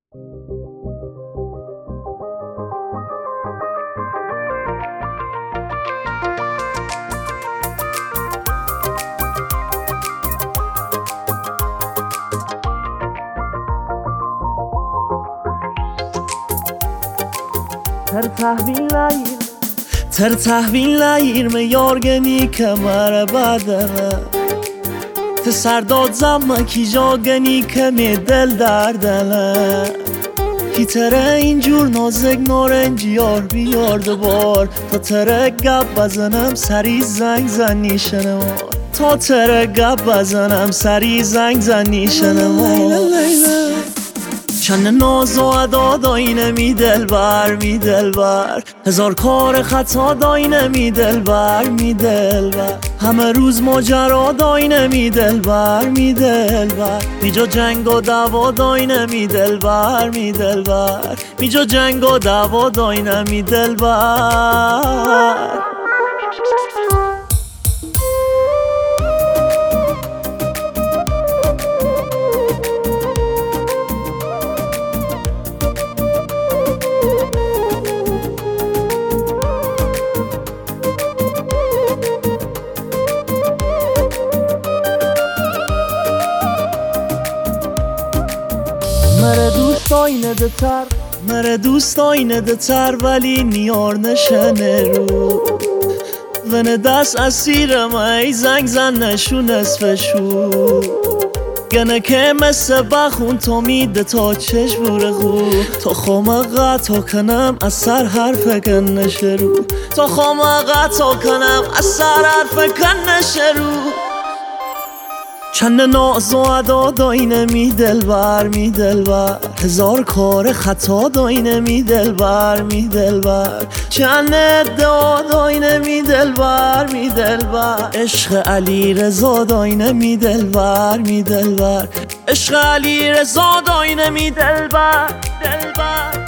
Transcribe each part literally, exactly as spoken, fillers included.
Ter tahvil layir Ter tahvil layir me yorgeni kemare bademe Te serdad zamma ki jageni kemi del derdele Ki tere اینجور نازک نارنجی یار بیار دوبار تا تره گپ بزنم سری زنگ زن نیشنم تا تره گپ بزنم سری زنگ زن نیشنم چند ناز و ادا داینه می دلبر می دلبر هزار کار خطا داینه می دلبر می دلبر همه روز ماجرا داینه می دلبر می دلبر میجا جنگ و دعوا داینه می دلبر می دلبر میجا جنگ و دعوا داینه می دلبر مره دوست آینه ده تر مره دوست آینه ده تر ولی نیار نشنه رو ونه دست اسیرم ای زنگ زن نشو نصفشو گنه که مثل بخون تو میده تا چش بوره خو تا خومه قطع کنم از سر حرف کنشه رو تا خومه قطع کنم از سر حرف کنشه رو چند ناز و ادا داینه می دلبر می دلبر هزار کار خطا داینه می دلبر می دلبر چند ادعا داینه می دلبر می دلبر عشق علی رضا داینه می دلبر می دلبر عشق علی رضا داینه می دلبر دلبر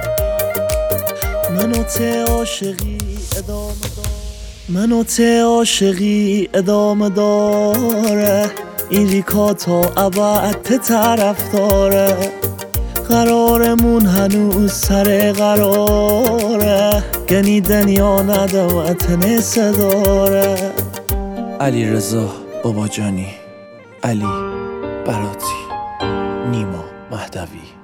منو ته عاشقی ادامه دار منو ته عاشقی ادامه داره این ریکا تا ابد ته طرف داره قرارمون هنوز سر قراره گنیدن یا ندوتن صداره علی رضا بابا جانی علی براتی نیما مهدوی